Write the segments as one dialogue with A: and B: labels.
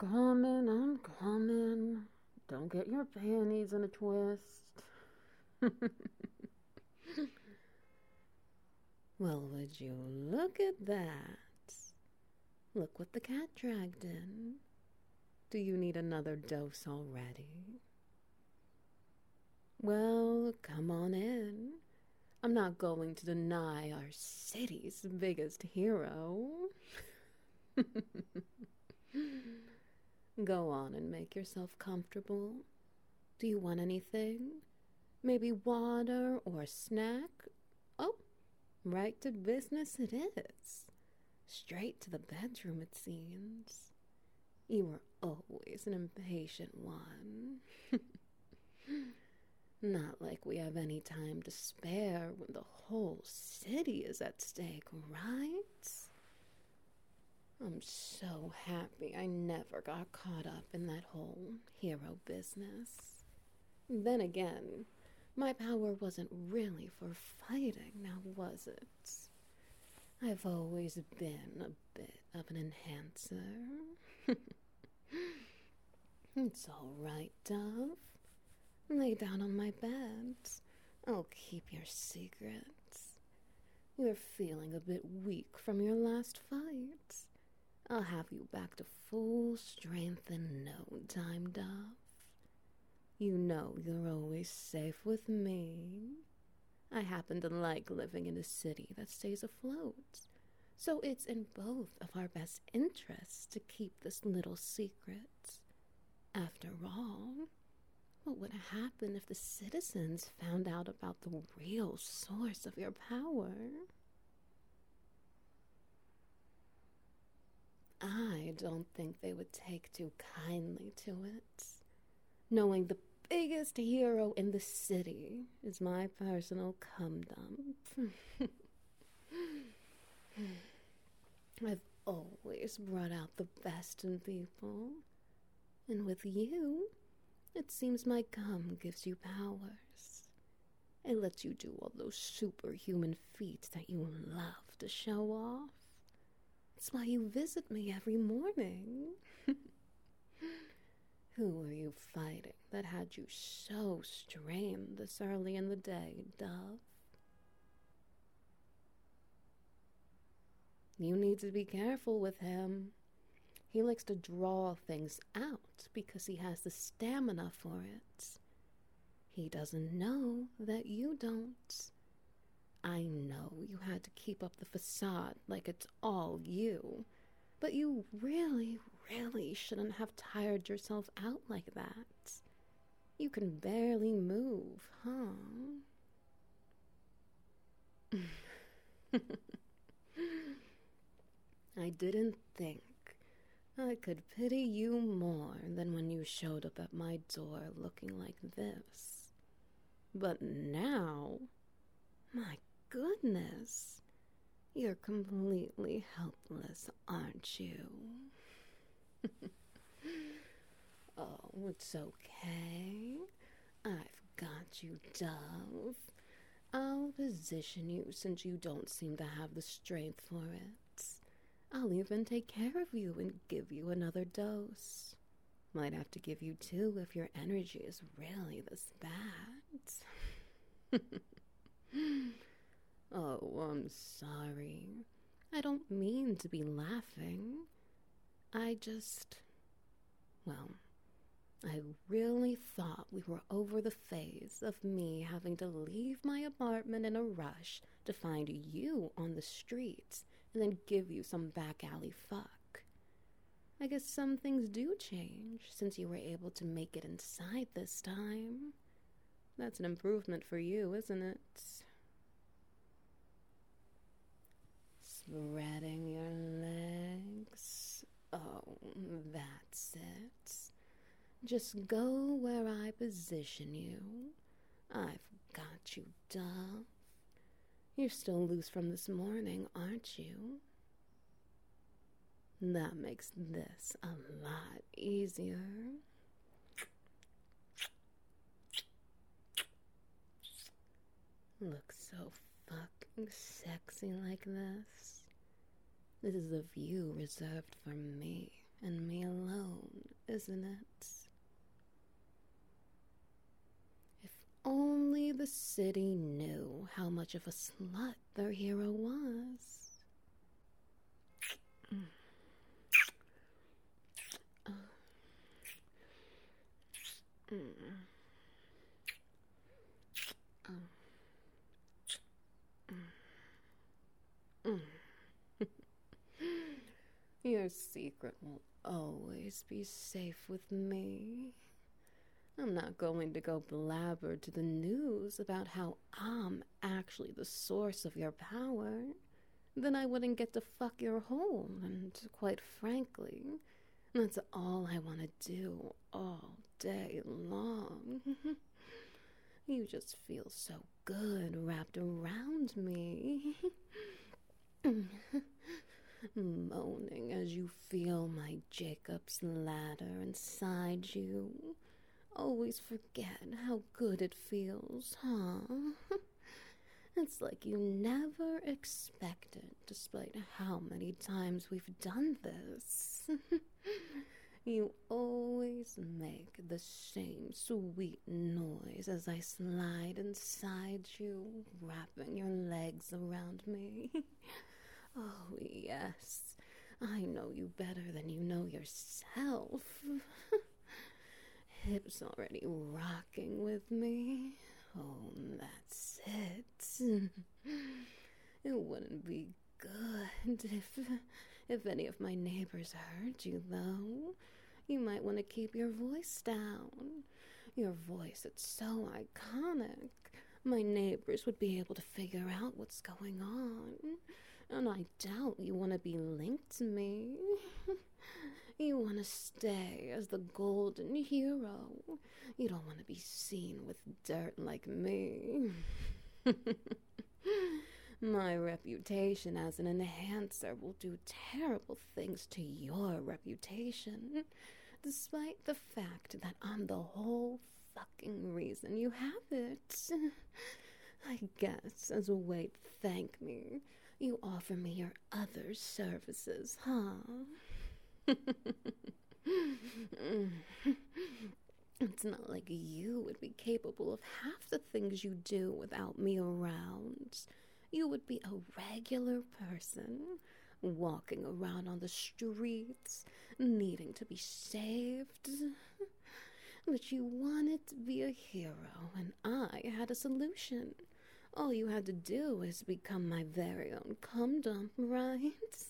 A: I'm coming. Don't get your panties in a twist. Well, would you look at that? Look what the cat dragged in. Do you need another dose already? Well, come on in. I'm not going to deny our city's biggest hero. Go on and make yourself comfortable. Do you want anything? Maybe water or a snack? Oh, right to business it is. Straight to the bedroom, it seems. You were always an impatient one. Not like we have any time to spare when the whole city is at stake, right? I'm so happy I never got caught up in that whole hero business. Then again, my power wasn't really for fighting, now was it? I've always been a bit of an enhancer. It's all right, Dove. Lay down on my bed. I'll keep your secrets. You're feeling a bit weak from your last fight. I'll have you back to full strength in no time, Dove. You know you're always safe with me. I happen to like living in a city that stays afloat, so it's in both of our best interests to keep this little secret. After all, what would happen if the citizens found out about the real source of your power? I don't think they would take too kindly to it, knowing the biggest hero in the city is my personal cum dump. I've always brought out the best in people, and with you, it seems my cum gives you powers. It lets you do all those superhuman feats that you love to show off. It's why you visit me every morning. Who were you fighting that had you so strained this early in the day, Dove? You need to be careful with him. He likes to draw things out because he has the stamina for it. He doesn't know that you don't. I know you had to keep up the facade like it's all you, but you really shouldn't have tired yourself out like that. You can barely move, huh? I didn't think I could pity you more than when you showed up at my door looking like this. But now, my goodness, you're completely helpless, aren't you? Oh, it's okay. I've got you, Dove. I'll position you since you don't seem to have the strength for it. I'll even take care of you and give you another dose. Might have to give you two if your energy is really this bad. Oh, I'm sorry. I don't mean to be laughing. Well, I really thought we were over the phase of me having to leave my apartment in a rush to find you on the streets and then give you some back alley fuck. I guess some things do change since you were able to make it inside this time. That's an improvement for you, isn't it? Spreading your legs. Oh, that's it. Just go where I position you. I've got you, Dove. You're still loose from this morning, aren't you? That makes this a lot easier. Look so fucking sexy like this. This is a view reserved for me and me alone, isn't it? If only the city knew how much of a slut their hero was. Your secret will always be safe with me. I'm not going to go blabber to the news about how I'm actually the source of your power. Then I wouldn't get to fuck your hole, and quite frankly, that's all I want to do all day long. You just feel so good wrapped around me. Moaning as you feel my Jacob's ladder inside you. Always forget how good it feels, huh? It's like you never expected, despite how many times we've done this. You always make the same sweet noise as I slide inside you, wrapping your legs around me. Oh, yes, I know you better than you know yourself. Hips already rocking with me. Oh, that's it. It wouldn't be good if any of my neighbors heard you, though. You might want to keep your voice down. Your voice, it's so iconic. My neighbors would be able to figure out what's going on. And I doubt you want to be linked to me. You want to stay as the golden hero. You don't want to be seen with dirt like me. My reputation as an enhancer will do terrible things to your reputation, despite the fact that I'm the whole fucking reason you have it. I guess as a way to thank me, you offer me your other services, huh? It's not like you would be capable of half the things you do without me around. You would be a regular person, walking around on the streets, needing to be saved. But you wanted to be a hero, and I had a solution. All you had to do is become my very own cum dump, right?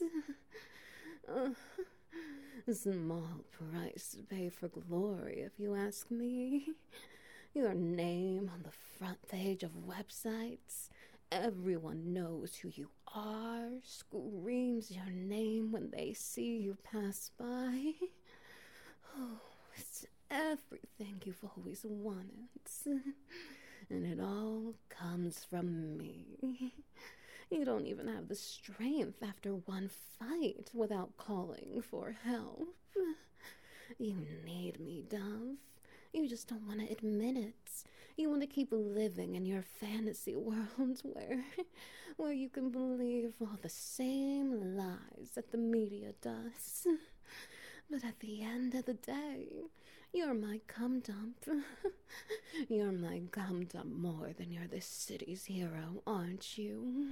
A: Small price to pay for glory, if you ask me. Your name on the front page of websites. Everyone knows who you are, screams your name when they see you pass by. Oh, it's everything you've always wanted. And it all comes from me. You don't even have the strength after one fight without calling for help. You need me, Dove. You just don't want to admit it. You want to keep living in your fantasy world where you can believe all the same lies that the media does. But at the end of the day, you're my cum dump. You're my cum dump more than you're this city's hero, aren't you?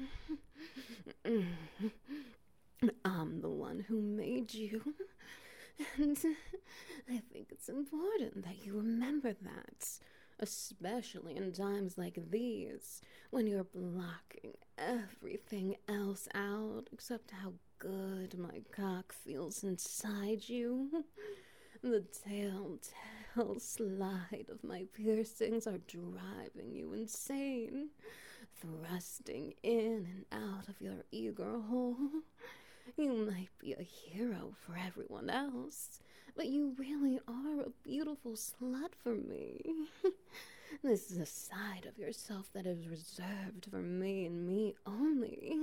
A: I'm the one who made you. And I think it's important that you remember that, especially in times like these, when you're blocking everything else out except how good my cock feels inside you. The telltale slide of my piercings are driving you insane, thrusting in and out of your eager hole. You might be a hero for everyone else, but you really are a beautiful slut for me. This is a side of yourself that is reserved for me and me only.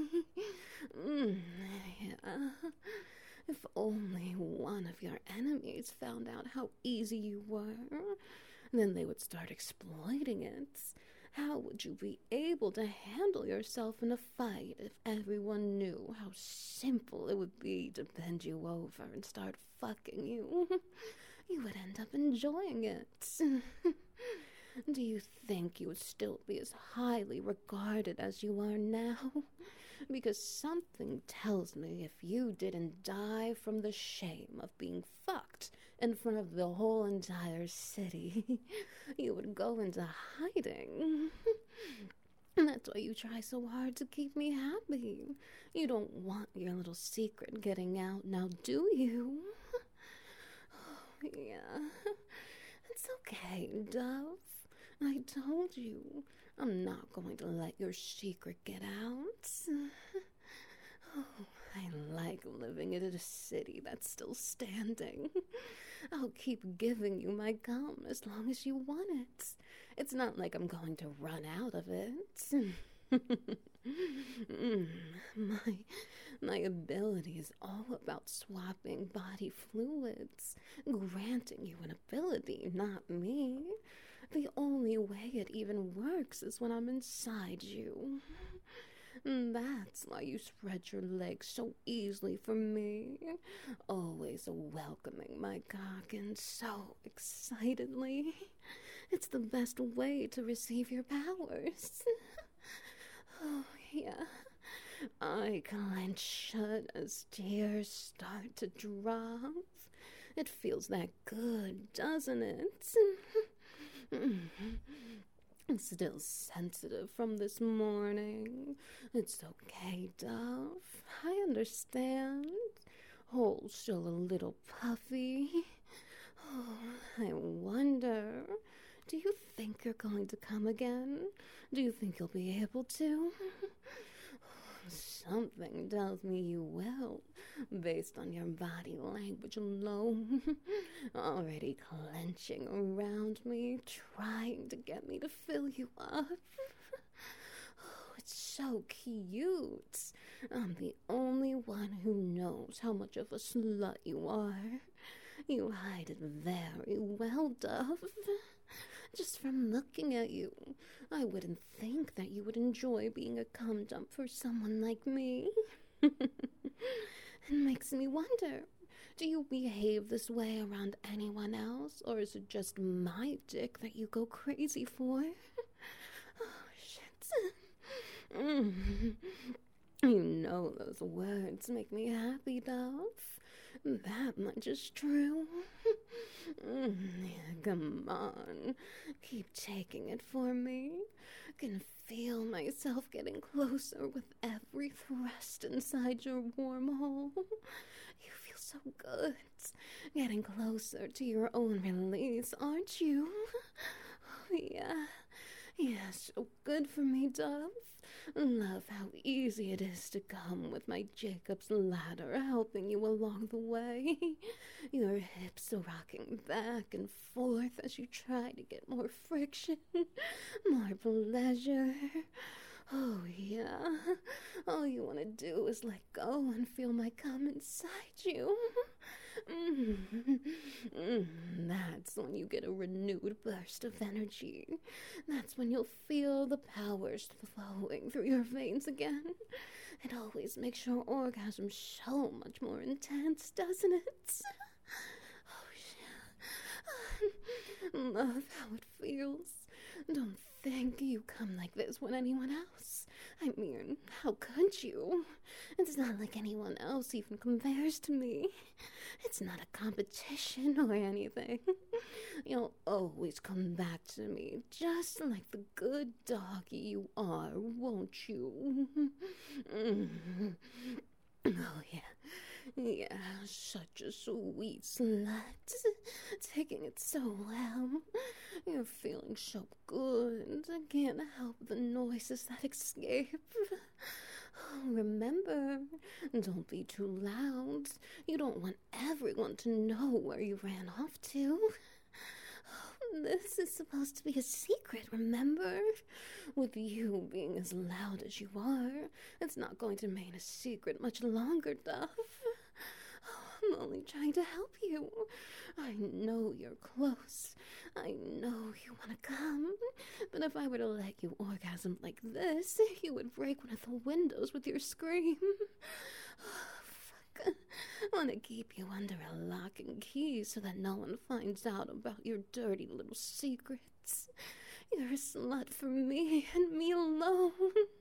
A: Yeah. If only one of your enemies found out how easy you were, then they would start exploiting it. How would you be able to handle yourself in a fight if everyone knew how simple it would be to bend you over and start fucking you? You would end up enjoying it. Do you think you would still be as highly regarded as you are now? Because something tells me if you didn't die from the shame of being fucked in front of the whole entire city, you would go into hiding. And that's why you try so hard to keep me happy. You don't want your little secret getting out now, do you? Oh, yeah. It's okay, Dove. I told you, I'm not going to let your secret get out. Oh, I like living in a city that's still standing. I'll keep giving you my gum as long as you want it. It's not like I'm going to run out of it. My ability is all about swapping body fluids, granting you an ability, not me. The only way it even works is when I'm inside you. That's why you spread your legs so easily for me, always welcoming my cock in so excitedly. It's the best way to receive your powers. Oh, yeah. I clench shut as tears start to drop. It feels that good, doesn't it? I'm still sensitive from this morning. It's okay, Dove. I understand. Hole's still a little puffy. Oh, I wonder. Do you think you're going to come again? Do you think you'll be able to? Something tells me you will, based on your body language alone. Already clenching around me, trying to get me to fill you up. Oh, it's so cute. I'm the only one who knows how much of a slut you are. You hide it very well, Dove. Just from looking at you, I wouldn't think that you would enjoy being a cum dump for someone like me. It makes me wonder, do you behave this way around anyone else, or is it just my dick that you go crazy for? Oh, shit. You know those words make me happy, Dove. That much is true. Come on, keep taking it for me. Can feel myself getting closer with every thrust inside your wormhole. You feel so good, getting closer to your own release, aren't you? Oh, yeah. Yeah, so good for me, Dove. Love how easy it is to come with my Jacob's ladder helping you along the way. Your hips rocking back and forth as you try to get more friction, more pleasure. Oh, yeah. All you want to do is let go and feel my cum inside you. That's when you get a renewed burst of energy. That's when you'll feel the powers flowing through your veins again. It always makes your orgasm so much more intense, doesn't it? Oh, shit. Love how it feels. Don't think you come like this with anyone else. I mean, how could you? It's not like anyone else even compares to me. It's not a competition or anything. You'll always come back to me, just like the good doggy you are, won't you? Oh, yeah. Yeah, such a sweet slut. Taking it so well. You're feeling so good. I can't help the noises that escape. Remember, don't be too loud. You don't want everyone to know where you ran off to. This is supposed to be a secret, remember? With you being as loud as you are, it's not going to remain a secret much longer, Duff. I'm only trying to help you. I know you're close. I know you want to come. But if I were to let you orgasm like this, you would break one of the windows with your scream. Fuck. I want to keep you under a lock and key so that no one finds out about your dirty little secrets. You're a slut for me and me alone.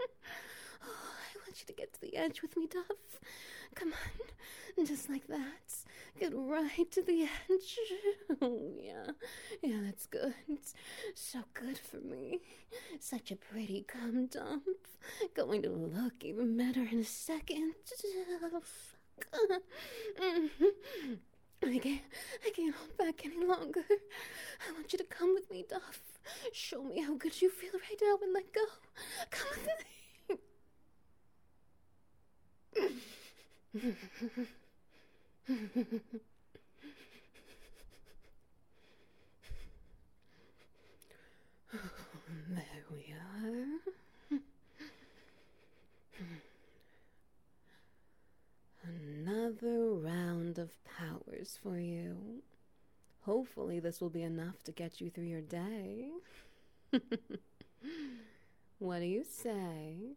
A: I want you to get to the edge with me, Duff. Come on, just like that. Get right to the edge. Oh, yeah. Yeah, that's good. So good for me. Such a pretty cum dump. Going to look even better in a second. Oh, fuck. I can't hold back any longer. I want you to come with me, Duff. Show me how good you feel right now and let go. Come with me. There we are. Another round of powers for you. Hopefully this will be enough to get you through your day. What do you say?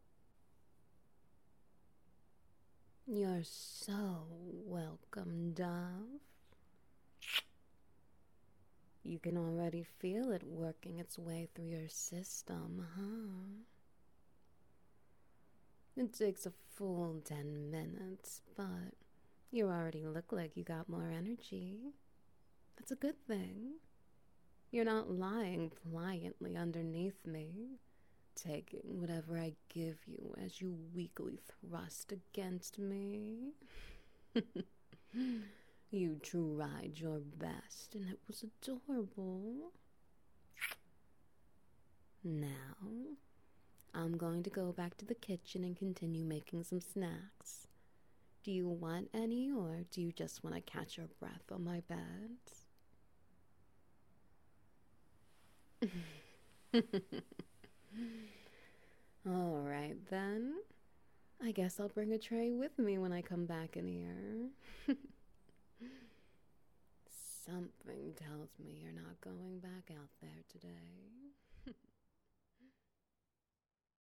A: You're so welcome, Dove. You can already feel it working its way through your system, huh? It takes a full 10 minutes, but you already look like you got more energy. That's a good thing. You're not lying pliantly underneath me, taking whatever I give you as you weakly thrust against me. You tried your best, and it was adorable. Now, I'm going to go back to the kitchen and continue making some snacks. Do you want any, or do you just want to catch your breath on my bed? All right, then. I guess I'll bring a tray with me when I come back in here. Something tells me you're not going back out there today.